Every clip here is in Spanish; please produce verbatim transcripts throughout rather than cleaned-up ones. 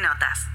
Notas.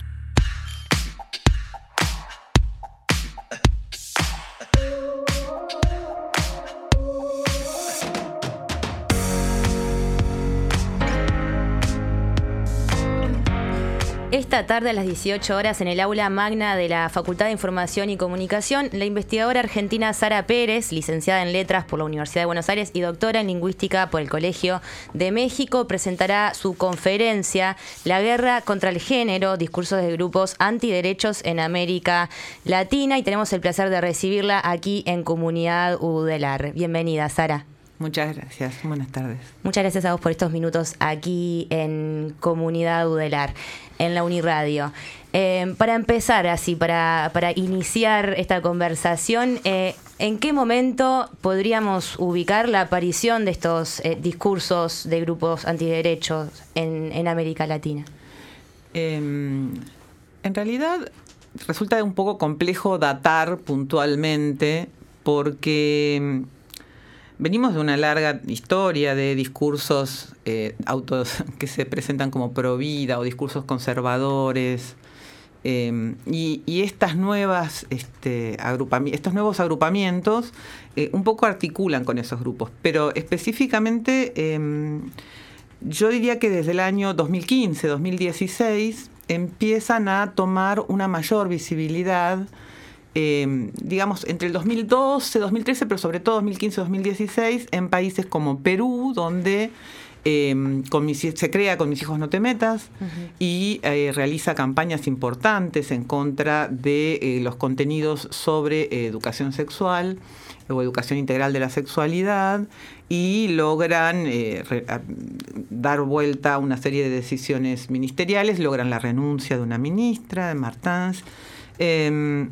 Esta tarde a las dieciocho horas en el aula magna de la Facultad de Información y Comunicación, la investigadora argentina Sara Pérez, licenciada en Letras por la Universidad de Buenos Aires y doctora en Lingüística por el Colegio de México, presentará su conferencia La guerra contra el género, discursos de grupos antiderechos en América Latina, y tenemos el placer de recibirla aquí en Comunidad Udelar. Bienvenida, Sara. Muchas gracias, buenas tardes. Muchas gracias a vos por estos minutos aquí en Comunidad Udelar, en la Uniradio. Eh, para empezar así, para, para iniciar esta conversación, eh, ¿en qué momento podríamos ubicar la aparición de estos eh, discursos de grupos antiderechos en, en América Latina? Eh, en realidad resulta un poco complejo datar puntualmente porque venimos de una larga historia de discursos eh, autos que se presentan como pro vida o discursos conservadores, eh, y, y estas nuevas este, agrupami- estos nuevos agrupamientos eh, un poco articulan con esos grupos, pero específicamente eh, yo diría que desde el año dos mil quince, dos mil dieciséis empiezan a tomar una mayor visibilidad. Eh, digamos, entre el dos mil doce, dos mil trece, pero sobre todo dos mil quince, dos mil dieciséis, en países como Perú, donde eh, con mis, se crea Con mis hijos no te metas, uh-huh. y eh, realiza campañas importantes en contra de eh, los contenidos sobre eh, educación sexual o educación integral de la sexualidad, y logran eh, re, a, dar vuelta a una serie de decisiones ministeriales, logran la renuncia de una ministra, de Martins. Eh,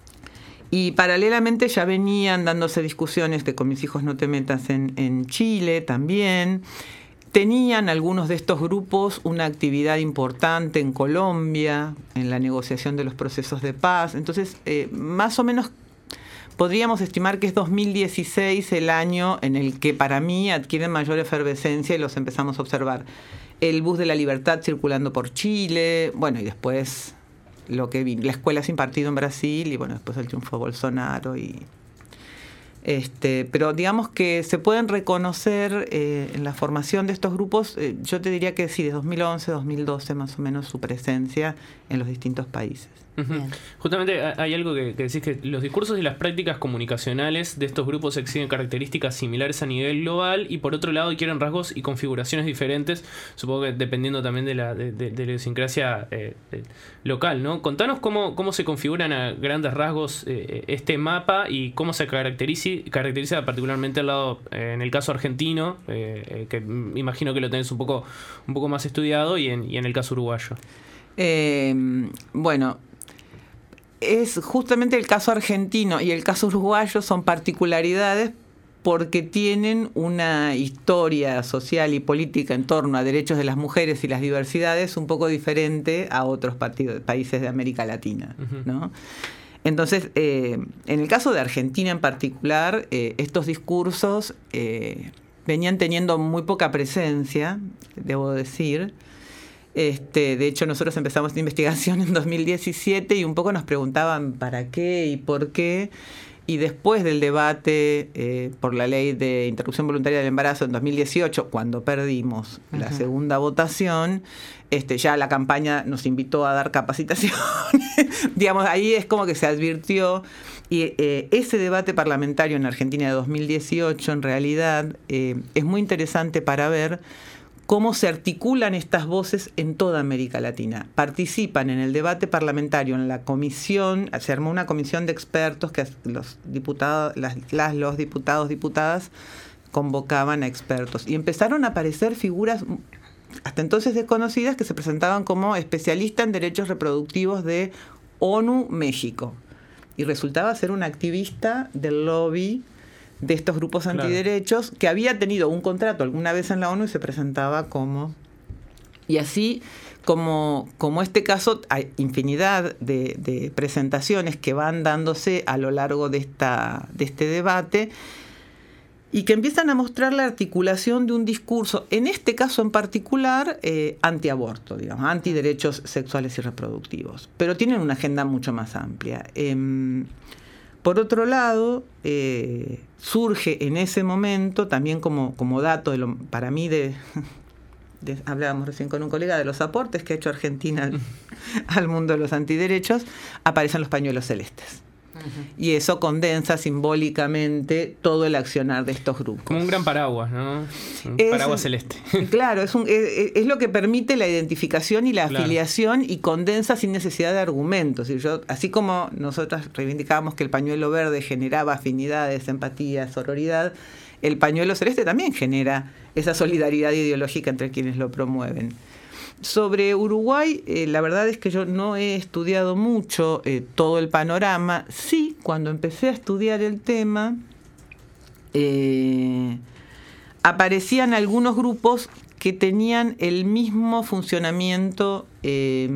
Y paralelamente ya venían dándose discusiones de Con mis hijos no te metas en, en Chile también. Tenían algunos de estos grupos una actividad importante en Colombia, en la negociación de los procesos de paz. Entonces, eh, más o menos podríamos estimar que es dos mil dieciséis el año en el que para mí adquieren mayor efervescencia y los empezamos a observar. El bus de la libertad circulando por Chile, bueno, y después lo que vi, la escuela sin partido en Brasil, y bueno, después el triunfo de Bolsonaro. Y este pero digamos que se pueden reconocer eh, en la formación de estos grupos, eh, yo te diría que sí, de dos mil once, dos mil doce más o menos, su presencia en los distintos países. Uh-huh. Justamente hay algo que, que decís, que los discursos y las prácticas comunicacionales de estos grupos exhiben características similares a nivel global, y por otro lado adquieren rasgos y configuraciones diferentes, supongo que dependiendo también de la, de, de, de la idiosincrasia eh, de, local, ¿no? Contanos cómo, cómo se configuran a grandes rasgos eh, este mapa y cómo se caracteriza, caracteriza particularmente al lado, eh, en el caso argentino, eh, que imagino que lo tenés un poco, un poco más estudiado, y en, y en el caso uruguayo. Eh, bueno, es justamente el caso argentino y el caso uruguayo son particularidades porque tienen una historia social y política en torno a derechos de las mujeres y las diversidades un poco diferente a otros partidos, países de América Latina, uh-huh. ¿no? Entonces, eh, en el caso de Argentina en particular, eh, estos discursos eh, venían teniendo muy poca presencia, debo decir. Este, de hecho, nosotros empezamos la investigación en dos mil diecisiete y un poco nos preguntaban para qué y por qué. Y después del debate eh, por la ley de interrupción voluntaria del embarazo en dos mil dieciocho, cuando perdimos uh-huh. la segunda votación, este, ya la campaña nos invitó a dar capacitación. Digamos, ahí es como que se advirtió. Y eh, ese debate parlamentario en Argentina de dos mil dieciocho, en realidad, eh, es muy interesante para ver cómo se articulan estas voces en toda América Latina. Participan en el debate parlamentario, en la comisión, se armó una comisión de expertos que los diputados, las, las los diputados, diputadas convocaban a expertos. Y empezaron a aparecer figuras hasta entonces desconocidas que se presentaban como especialistas en derechos reproductivos de ONU México. Y resultaba ser una activista del lobby de estos grupos antiderechos, claro, que había tenido un contrato alguna vez en la ONU y se presentaba como... Y así, como, como este caso, hay infinidad de, de presentaciones que van dándose a lo largo de, esta, de este debate. y que empiezan a mostrar la articulación de un discurso, en este caso en particular, eh, antiaborto, digamos, antiderechos sexuales y reproductivos, pero tienen una agenda mucho más amplia. Eh, por otro lado, eh, surge en ese momento, también como, como dato de lo, para mí, de, de, hablábamos recién con un colega de los aportes que ha hecho Argentina al, al mundo de los antiderechos, aparecen los pañuelos celestes. Y eso condensa simbólicamente todo el accionar de estos grupos. Como un gran paraguas, ¿no? Un es, paraguas celeste. Claro, es, un, es, es lo que permite la identificación y la claro. afiliación y condensa sin necesidad de argumentos. Y yo, así como nosotras reivindicábamos que el pañuelo verde generaba afinidades, empatía, sororidad, el pañuelo celeste también genera esa solidaridad ideológica entre quienes lo promueven. Sobre Uruguay, eh, la verdad es que yo no he estudiado mucho eh, todo el panorama. Sí, cuando empecé a estudiar el tema, eh, aparecían algunos grupos que tenían el mismo funcionamiento eh,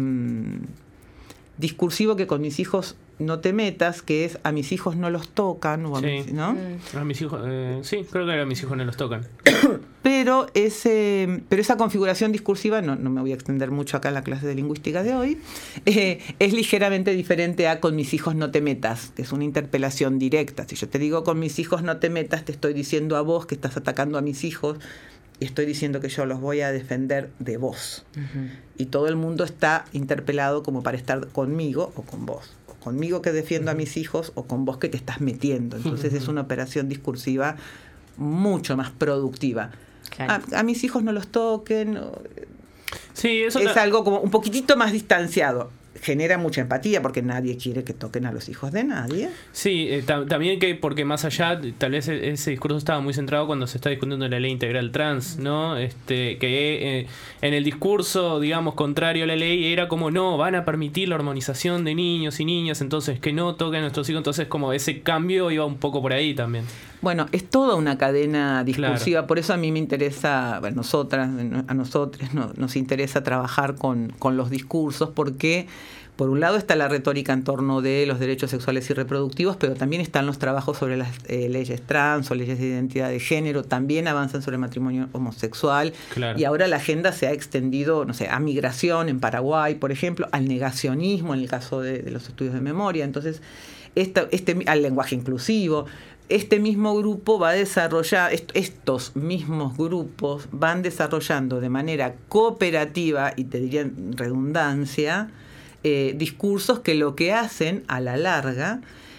discursivo que con mis hijos no te metas, que es a mis hijos no los tocan, o a sí. mis, ¿no? A mis hijos, eh, sí, creo que a mis hijos no los tocan. Pero ese, pero esa configuración discursiva, no, no me voy a extender mucho acá en la clase de lingüística de hoy, eh, es ligeramente diferente a con mis hijos no te metas, que es una interpelación directa. Si yo te digo con mis hijos no te metas, te estoy diciendo a vos que estás atacando a mis hijos y estoy diciendo que yo los voy a defender de vos. Uh-huh. Y todo el mundo está interpelado como para estar conmigo o con vos. Conmigo que defiendo a mis hijos o con vos que te estás metiendo. Entonces es una operación discursiva mucho más productiva. Claro. A, a mis hijos no los toquen. Sí, eso es ta- algo como un poquitito más distanciado. Genera mucha empatía porque nadie quiere que toquen a los hijos de nadie. Sí, eh, ta- también que porque más allá, tal vez ese discurso estaba muy centrado cuando se está discutiendo la ley integral trans, ¿no? Este, que eh, en el discurso, digamos, contrario a la ley era como, no, van a permitir la hormonización de niños y niñas, entonces que no toquen a nuestros hijos, entonces como ese cambio iba un poco por ahí también. Bueno, es toda una cadena discursiva, claro. Por eso a mí me interesa, bueno, nosotras, a nosotros no, nos interesa trabajar con, con los discursos, porque por un lado está la retórica en torno de los derechos sexuales y reproductivos, pero también están los trabajos sobre las eh, leyes trans o leyes de identidad de género, también avanzan sobre el matrimonio homosexual, claro. Y ahora la agenda se ha extendido, no sé, a migración en Paraguay, por ejemplo, al negacionismo en el caso de, de los estudios de memoria, entonces esta, este, al lenguaje inclusivo. Este mismo grupo va a desarrollar, est- estos mismos grupos van desarrollando de manera cooperativa, y te diría en redundancia, eh, discursos que lo que hacen a la larga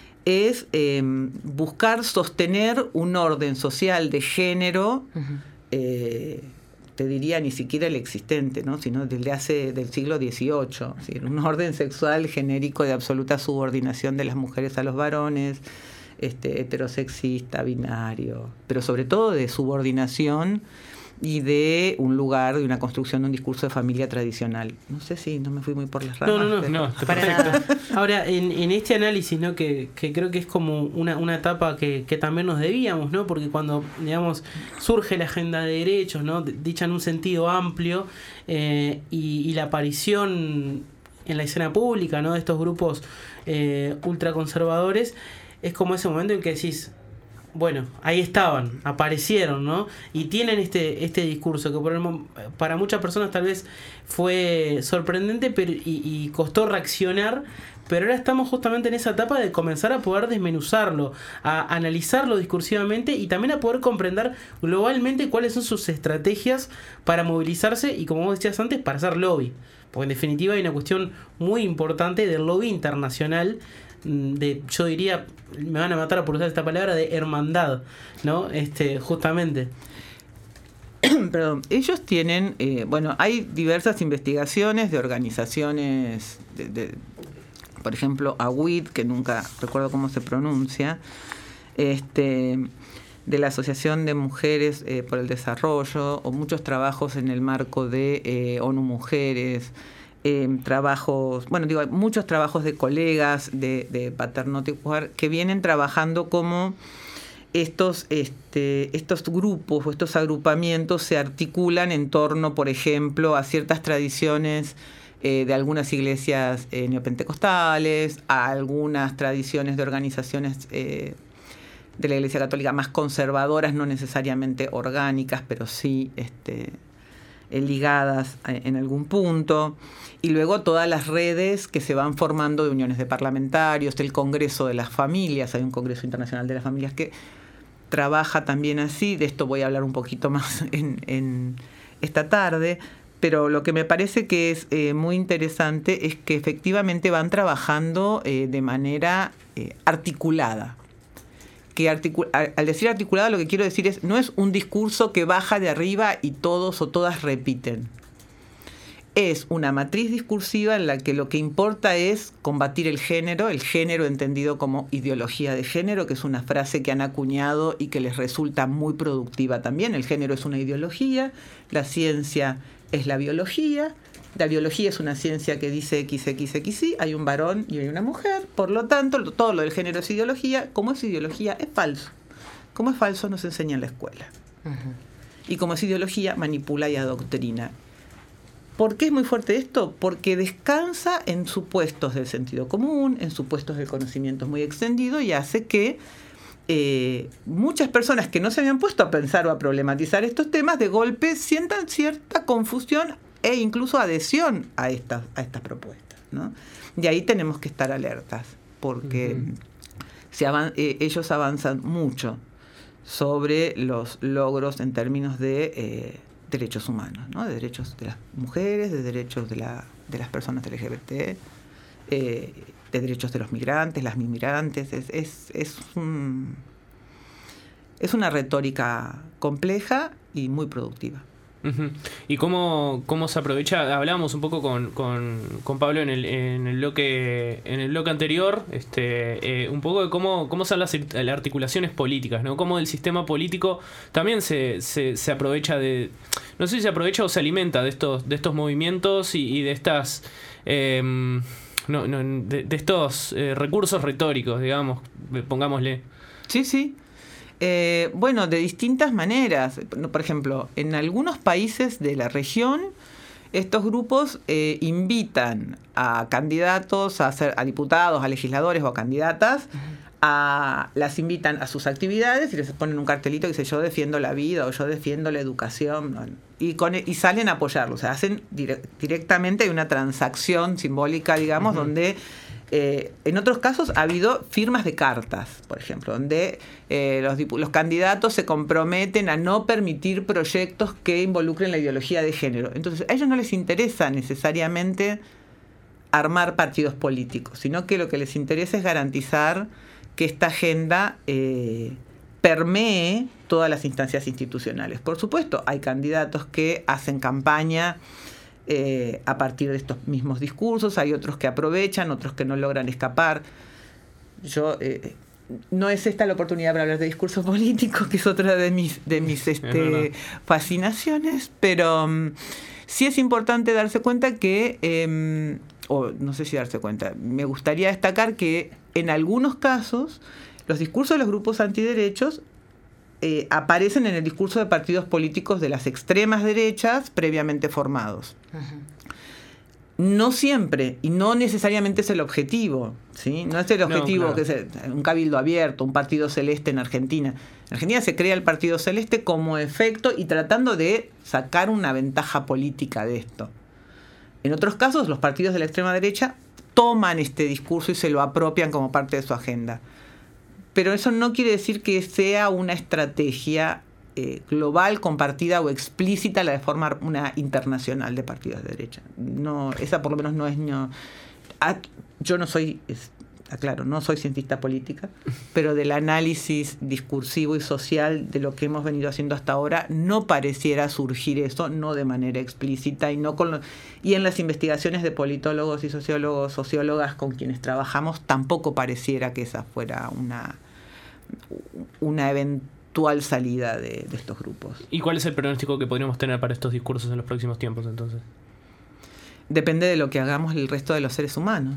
es eh, buscar sostener un orden social de género, uh-huh. eh, te diría ni siquiera el existente, ¿no? Sino desde hace del siglo dieciocho, ¿sí? Un orden sexual genérico de absoluta subordinación de las mujeres a los varones, Este, heterosexista, binario, pero sobre todo de subordinación y de un lugar, de una construcción de un discurso de familia tradicional. No sé si no me fui muy por las ramas. No, no, no, pero... no para nada. Ahora, en, en este análisis, ¿no? que, que creo que es como una, una etapa que, que también nos debíamos, ¿no? Porque cuando, digamos, surge la agenda de derechos, ¿no? dicha en un sentido amplio, eh, y, y la aparición en la escena pública, ¿no? de estos grupos eh, ultraconservadores, es como ese momento en que decís, bueno, ahí estaban, aparecieron, ¿no? Y tienen este este discurso que por el, para muchas personas tal vez fue sorprendente pero, y, y costó reaccionar, pero ahora estamos justamente en esa etapa de comenzar a poder desmenuzarlo, a analizarlo discursivamente y también a poder comprender globalmente cuáles son sus estrategias para movilizarse y, como vos decías antes, para hacer lobby. Porque en definitiva hay una cuestión muy importante del lobby internacional, de, yo diría, me van a matar por usar esta palabra, de hermandad, ¿no? Este, justamente. Perdón, ellos tienen, eh, bueno, hay diversas investigaciones de organizaciones, de, de, por ejemplo, A W I D, que nunca recuerdo cómo se pronuncia, este, de la Asociación de Mujeres eh, por el Desarrollo, o muchos trabajos en el marco de eh, ONU Mujeres, Eh, trabajos, bueno, digo, hay muchos trabajos de colegas de, de Paternotte que vienen trabajando como estos, este, estos grupos o estos agrupamientos se articulan en torno, por ejemplo, a ciertas tradiciones eh, de algunas iglesias eh, neopentecostales, a algunas tradiciones de organizaciones eh, de la Iglesia Católica más conservadoras, no necesariamente orgánicas, pero sí este, ligadas en algún punto. Y luego todas las redes que se van formando de uniones de parlamentarios, del Congreso de las Familias, hay un Congreso Internacional de las Familias que trabaja también así, de esto voy a hablar un poquito más en, en esta tarde, pero lo que me parece que es eh, muy interesante es que efectivamente van trabajando eh, de manera eh, articulada. Que articul- al decir articulada lo que quiero decir es, no es un discurso que baja de arriba y todos o todas repiten. Es una matriz discursiva en la que lo que importa es combatir el género, el género entendido como ideología de género, que es una frase que han acuñado y que les resulta muy productiva también. El género es una ideología, la ciencia es la biología, la biología es una ciencia que dice X, X, X, Y, hay un varón y hay una mujer, por lo tanto, todo lo del género es ideología. Como es ideología, es falso. Como es falso, nos enseña en la escuela. Uh-huh. Y como es ideología, manipula y adoctrina. ¿Por qué es muy fuerte esto? Porque descansa en supuestos del sentido común, en supuestos del conocimiento muy extendido y hace que eh, muchas personas que no se habían puesto a pensar o a problematizar estos temas, de golpe sientan cierta confusión e incluso adhesión a estas, a estas propuestas, ¿no? Y ahí tenemos que estar alertas, porque uh-huh. se avan- eh, ellos avanzan mucho sobre los logros en términos de eh, derechos humanos, ¿no? De derechos de las mujeres, de derechos de, la, de las personas L G B T, eh, de derechos de los migrantes, las migrantes. Es, es, es, un, es una retórica compleja y muy productiva. Uh-huh. ¿Y cómo, cómo se aprovecha? Hablábamos un poco con, con, con Pablo en el, en el bloque en el bloque anterior, este, eh, un poco de cómo, cómo son las, las articulaciones políticas, ¿no? Cómo el sistema político también se, se, se aprovecha de, no sé si se aprovecha o se alimenta de estos, de estos movimientos y, y de estas eh, no, no, de, de estos eh, recursos retóricos, digamos, pongámosle. Sí, sí. Eh, bueno, de distintas maneras. Por ejemplo, en algunos países de la región, estos grupos eh, invitan a candidatos, a, ser, a diputados, a legisladores o a candidatas, a, las invitan a sus actividades y les ponen un cartelito que dice yo defiendo la vida o yo defiendo la educación, y, con, y salen a apoyarlo. O sea, hacen dire, directamente una transacción simbólica, digamos, uh-huh. donde... Eh, en otros casos ha habido firmas de cartas, por ejemplo, donde eh, los, los candidatos se comprometen a no permitir proyectos que involucren la ideología de género. Entonces, a ellos no les interesa necesariamente armar partidos políticos, sino que lo que les interesa es garantizar que esta agenda eh, permee todas las instancias institucionales. Por supuesto, hay candidatos que hacen campaña Eh, a partir de estos mismos discursos, hay otros que aprovechan, otros que no logran escapar. Yo eh, no es esta la oportunidad para hablar de discurso político, que es otra de mis, de mis este, fascinaciones, pero um, sí es importante darse cuenta que, eh, o no sé si darse cuenta, me gustaría destacar que en algunos casos los discursos de los grupos antiderechos Eh, aparecen en el discurso de partidos políticos de las extremas derechas previamente formados. Uh-huh. No siempre, y no necesariamente es el objetivo, ¿sí? No es el objetivo no, claro. que es un cabildo abierto, un partido celeste en Argentina. En Argentina se crea el partido celeste como efecto y tratando de sacar una ventaja política de esto. En otros casos, los partidos de la extrema derecha toman este discurso y se lo apropian como parte de su agenda. Pero eso no quiere decir que sea una estrategia eh, global, compartida o explícita la de formar una internacional de partidos de derecha. No, esa por lo menos no es... No, ah, yo no soy, es, aclaro, no soy cientista política, pero del análisis discursivo y social de lo que hemos venido haciendo hasta ahora, no pareciera surgir eso, no de manera explícita, y no con lo, y en las investigaciones de politólogos y sociólogos, sociólogas con quienes trabajamos, tampoco pareciera que esa fuera una, una eventual salida de, de estos grupos. ¿Y cuál es el pronóstico que podríamos tener para estos discursos en los próximos tiempos, entonces? Depende de lo que hagamos el resto de los seres humanos.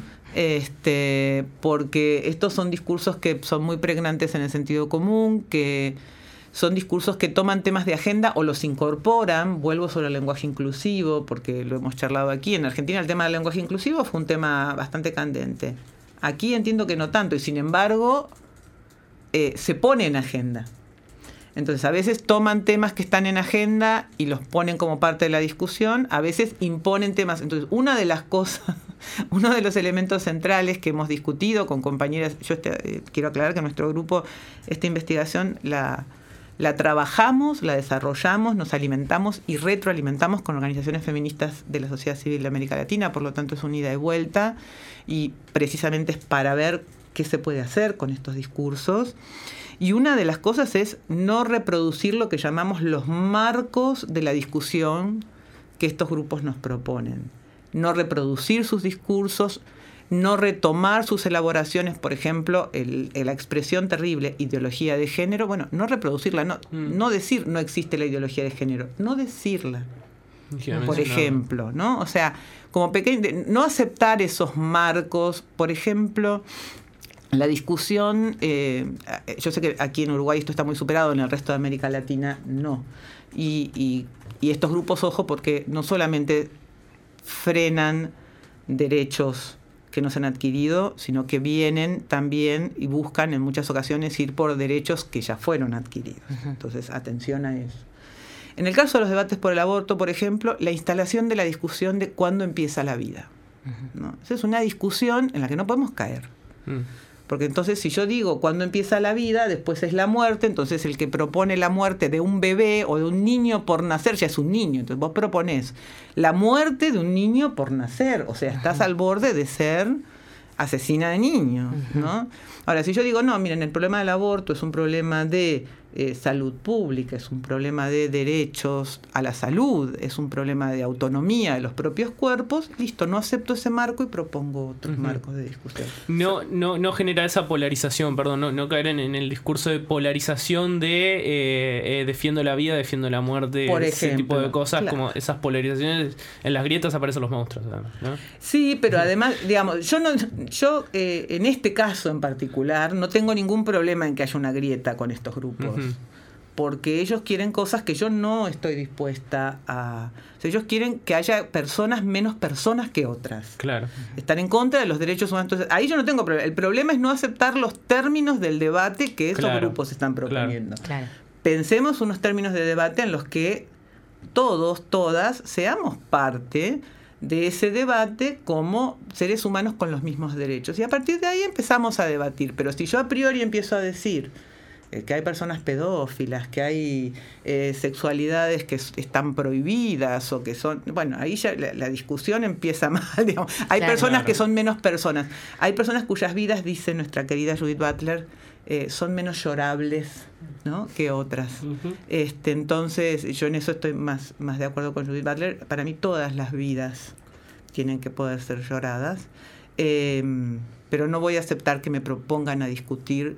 este, porque estos son discursos que son muy pregnantes en el sentido común, que son discursos que toman temas de agenda o los incorporan. Vuelvo sobre el lenguaje inclusivo, porque lo hemos charlado aquí. En Argentina el tema del lenguaje inclusivo fue un tema bastante candente. Aquí entiendo que no tanto, y sin embargo eh, se pone en agenda. Entonces, a veces toman temas que están en agenda y los ponen como parte de la discusión, a veces imponen temas. Entonces, una de las cosas, uno de los elementos centrales que hemos discutido con compañeras, yo este, eh, quiero aclarar que nuestro grupo, esta investigación la, la trabajamos, la desarrollamos, nos alimentamos y retroalimentamos con organizaciones feministas de la sociedad civil de América Latina, por lo tanto es un ida y vuelta, y precisamente es para ver qué se puede hacer con estos discursos. Y una de las cosas es no reproducir lo que llamamos los marcos de la discusión que estos grupos nos proponen. No reproducir sus discursos, no retomar sus elaboraciones, por ejemplo, el, el, la expresión terrible ideología de género, bueno, no reproducirla, no, mm. no decir no existe la ideología de género, no decirla, por ejemplo, ¿no? O sea, como pequeño, no aceptar esos marcos, por ejemplo, la discusión, eh, yo sé que aquí en Uruguay esto está muy superado, en el resto de América Latina no. Y, y, y estos grupos, ojo, porque no solamente frenan derechos que no se han adquirido, sino que vienen también y buscan en muchas ocasiones ir por derechos que ya fueron adquiridos. Uh-huh. Entonces, atención a eso. En el caso de los debates por el aborto, por ejemplo, la instalación de la discusión de cuándo empieza la vida, uh-huh. ¿no? Esa es una discusión en la que no podemos caer. Uh-huh. Porque entonces si yo digo cuándo empieza la vida, después es la muerte, entonces el que propone la muerte de un bebé o de un niño por nacer ya es un niño. Entonces vos proponés la muerte de un niño por nacer, o sea, estás al borde de ser asesina de niños, ¿no? Ahora, si yo digo, no, miren, el problema del aborto es un problema de eh, salud pública, es un problema de derechos a la salud, es un problema de autonomía de los propios cuerpos, listo, no acepto ese marco y propongo otros uh-huh. marcos de discusión. No, no, no genera esa polarización, perdón, no, no caer en, en el discurso de polarización de eh, eh, defiendo la vida, defiendo la muerte, por ese ejemplo, tipo de cosas, claro. Como esas polarizaciones, en las grietas aparecen los monstruos, ¿no? Sí, pero además, digamos, yo no, yo eh, en este caso en particular no tengo ningún problema en que haya una grieta con estos grupos. Uh-huh. Porque ellos quieren cosas que yo no estoy dispuesta a... O sea, ellos quieren que haya personas menos personas que otras. Claro. Están en contra de los derechos humanos. Entonces, ahí yo no tengo problema. El problema es no aceptar los términos del debate que esos claro. grupos están proponiendo. Claro. Pensemos unos términos de debate en los que todos, todas, seamos parte de ese debate como seres humanos con los mismos derechos. Y a partir de ahí empezamos a debatir. Pero si yo a priori empiezo a decir que hay personas pedófilas, que hay eh, sexualidades que están prohibidas o que son... Bueno, ahí ya la, la discusión empieza mal, digamos. Hay claro, personas claro. que son menos personas. Hay personas cuyas vidas, dice nuestra querida Judith Butler, eh, son menos llorables, ¿no?, que otras. Uh-huh. Este, entonces, yo en eso estoy más, más de acuerdo con Judith Butler. Para mí todas las vidas tienen que poder ser lloradas. Eh, pero no voy a aceptar que me propongan a discutir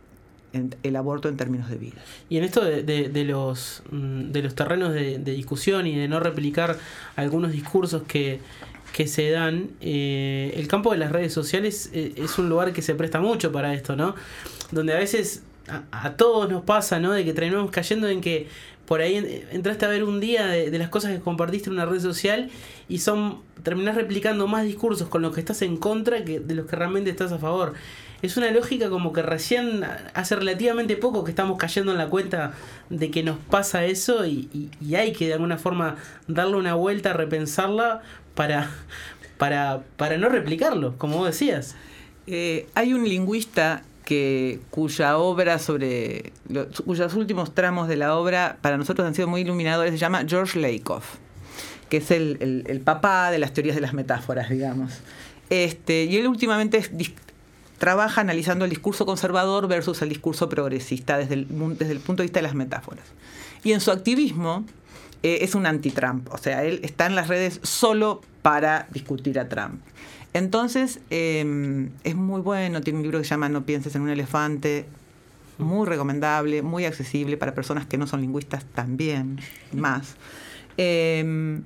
el aborto en términos de vida. Y en esto de, de, de los de los terrenos de, de discusión y de no replicar algunos discursos que, que se dan, eh, el campo de las redes sociales eh, es un lugar que se presta mucho para esto, ¿no? Donde a veces a, a todos nos pasa, ¿no?, de que terminamos cayendo en que por ahí entraste a ver un día de, de las cosas que compartiste en una red social y son terminás replicando más discursos con los que estás en contra que de los que realmente estás a favor. Es una lógica como que recién hace relativamente poco que estamos cayendo en la cuenta de que nos pasa eso y, y, y hay que de alguna forma darle una vuelta, repensarla para, para, para no replicarlo, como vos decías. Eh, hay un lingüista que cuya obra sobre lo, cuyos últimos tramos de la obra para nosotros han sido muy iluminadores, se llama George Lakoff, que es el, el, el papá de las teorías de las metáforas, digamos. Este, y él últimamente es, trabaja analizando el discurso conservador versus el discurso progresista desde el, desde el punto de vista de las metáforas. Y en su activismo eh, es un anti-Trump, o sea, él está en las redes solo para discutir a Trump. Entonces, eh, es muy bueno, tiene un libro que se llama No pienses en un elefante, muy recomendable, muy accesible para personas que no son lingüistas también, más. Eh,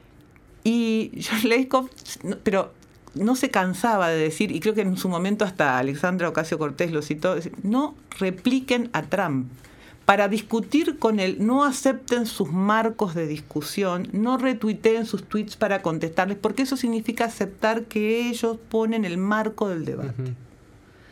y George Lakoff, pero no se cansaba de decir, y creo que en su momento hasta Alexandra Ocasio-Cortez lo citó, no repliquen a Trump. Para discutir con él, no acepten sus marcos de discusión, no retuiteen sus tweets para contestarles, porque eso significa aceptar que ellos ponen el marco del debate. Uh-huh.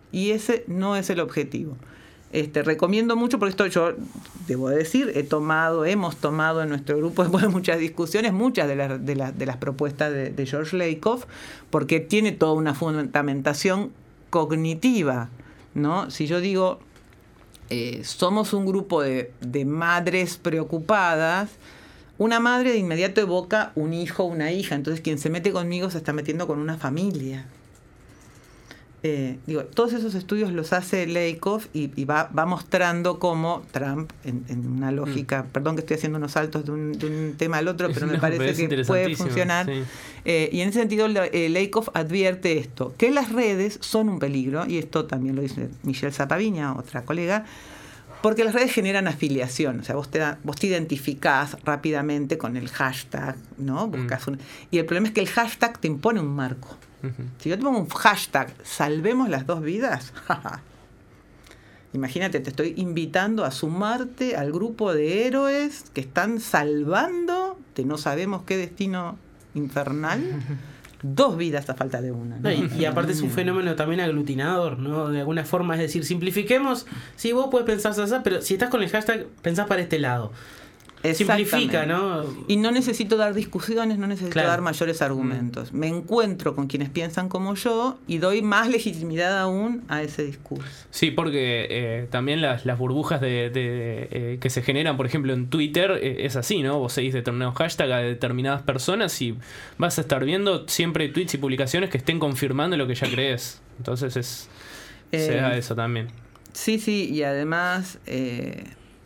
Y ese no es el objetivo. Este, recomiendo mucho, porque esto yo debo decir, he tomado, hemos tomado en nuestro grupo, después de muchas discusiones, muchas de las, de las, de las propuestas de, de George Lakoff, porque tiene toda una fundamentación cognitiva, ¿no? Si yo digo, eh, somos un grupo de, de madres preocupadas, una madre de inmediato evoca un hijo, una hija, entonces quien se mete conmigo se está metiendo con una familia. Eh, digo, todos esos estudios los hace Lakoff y, y va, va mostrando cómo Trump, en, en una lógica, mm. perdón que estoy haciendo unos saltos de un, de un tema al otro, pero me no, parece que puede funcionar. Sí. Eh, y en ese sentido, eh, Lakoff advierte esto, que las redes son un peligro, y esto también lo dice Michelle Zapaviña, otra colega, porque las redes generan afiliación, o sea, vos te, da, vos te identificás rápidamente con el hashtag, ¿no? Buscas mm. un, y el problema es que el hashtag te impone un marco. Uh-huh. Si yo te pongo un hashtag, salvemos las dos vidas, imagínate, te estoy invitando a sumarte al grupo de héroes que están salvando de no sabemos qué destino infernal, dos vidas a falta de una, ¿no? No, y, y aparte es un fenómeno también aglutinador, ¿no? De alguna forma, es decir, simplifiquemos, sí, vos puedes pensar así, pero si estás con el hashtag, pensás para este lado. Simplifica, ¿no? Y no necesito dar discusiones, no necesito claro. dar mayores argumentos. Mm. Me encuentro con quienes piensan como yo y doy más legitimidad aún a ese discurso. Sí, porque eh, también las, las burbujas de, de eh, que se generan, por ejemplo, en Twitter, eh, es así, ¿no? Vos seguís determinados hashtags a determinadas personas y vas a estar viendo siempre tweets y publicaciones que estén confirmando lo que ya crees. Entonces es eh, se da eso también. Sí, sí, y además... Eh,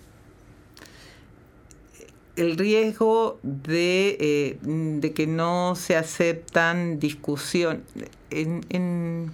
el riesgo de, eh, de que no se aceptan discusión. En, en,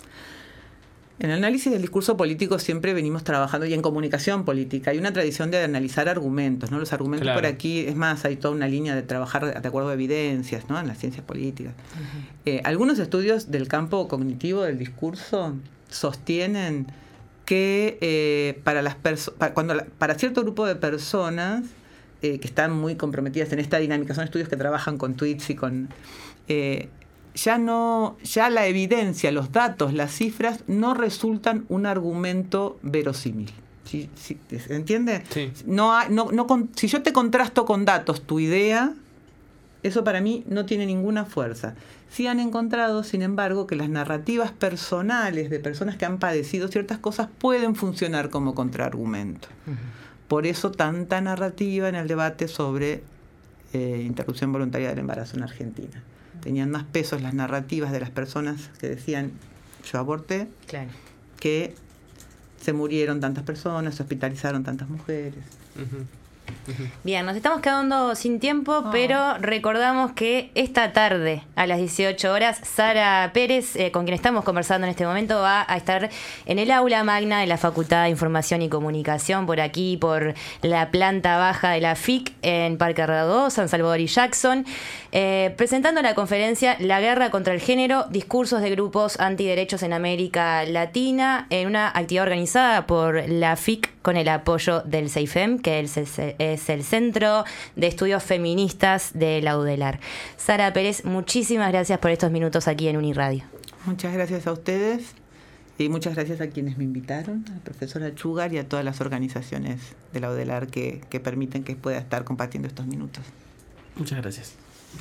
en el análisis del discurso político siempre venimos trabajando, y en comunicación política, hay una tradición de analizar argumentos, ¿no? Los argumentos claro. por aquí, es más, hay toda una línea de trabajar de acuerdo a evidencias, ¿no? En las ciencias políticas. Uh-huh. Eh, algunos estudios del campo cognitivo del discurso sostienen que eh, para, las perso- para, cuando la, para cierto grupo de personas Eh, que están muy comprometidas en esta dinámica, son estudios que trabajan con tweets y con eh, ya no ya la evidencia, los datos, las cifras no resultan un argumento verosímil. ¿Sí? ¿Sí? ¿Se entiende? Sí. No, hay, no, no con, si yo te contrasto con datos tu idea, eso para mí no tiene ninguna fuerza. Sí han encontrado, sin embargo, que las narrativas personales de personas que han padecido ciertas cosas pueden funcionar como contraargumento. Uh-huh. Por eso tanta narrativa en el debate sobre eh, interrupción voluntaria del embarazo en Argentina. Tenían más pesos las narrativas de las personas que decían yo aborté, claro. que se murieron tantas personas, se hospitalizaron tantas mujeres. Uh-huh. Bien, nos estamos quedando sin tiempo, oh. pero recordamos que esta tarde a las dieciocho horas Sara Pérez, eh, con quien estamos conversando en este momento, va a estar en el aula magna de la Facultad de Información y Comunicación, por aquí, por la planta baja de la F I C en Parque Rodó, San Salvador y Jackson, eh, presentando la conferencia La guerra contra el género, discursos de grupos antiderechos en América Latina, en una actividad organizada por la F I C con el apoyo del CEIFEM, que es el, es el Centro de Estudios Feministas de la UDELAR. Sara Pérez, muchísimas gracias por estos minutos aquí en Uniradio. Muchas gracias a ustedes y muchas gracias a quienes me invitaron, al profesor Achugar y a todas las organizaciones de la UDELAR que, que permiten que pueda estar compartiendo estos minutos. Muchas gracias.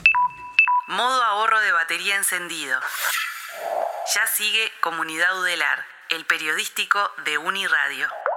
Modo ahorro de batería encendido. Ya sigue Comunidad UDELAR, el periodístico de Uniradio.